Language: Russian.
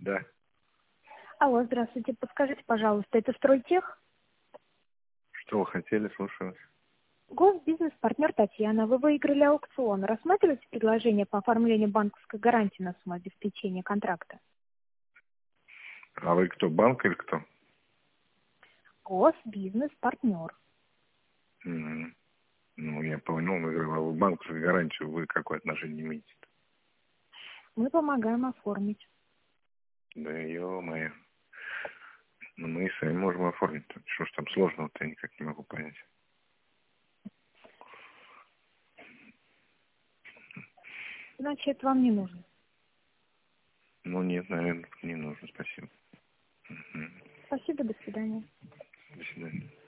Да. Алло, здравствуйте. Подскажите, пожалуйста, это Стройтех? Что вы хотели, слушаю вас. Госбизнес-партнер Татьяна. Вы выиграли аукцион. Рассматриваете предложение по оформлению банковской гарантии на сумму обеспечения контракта? А вы кто, банк или кто? Госбизнес-партнер. М. Ну, я понял, я говорю, а вы банковскую гарантию вы какое отношение имеете? Мы помогаем оформить. Да ё-моё. Ну, мы и сами можем оформить. Что ж там сложного-то, я никак не могу понять. Значит, вам не нужно. Ну, нет, наверное, не нужно, спасибо. Мгм. Спасибо, до свидания. До свидания.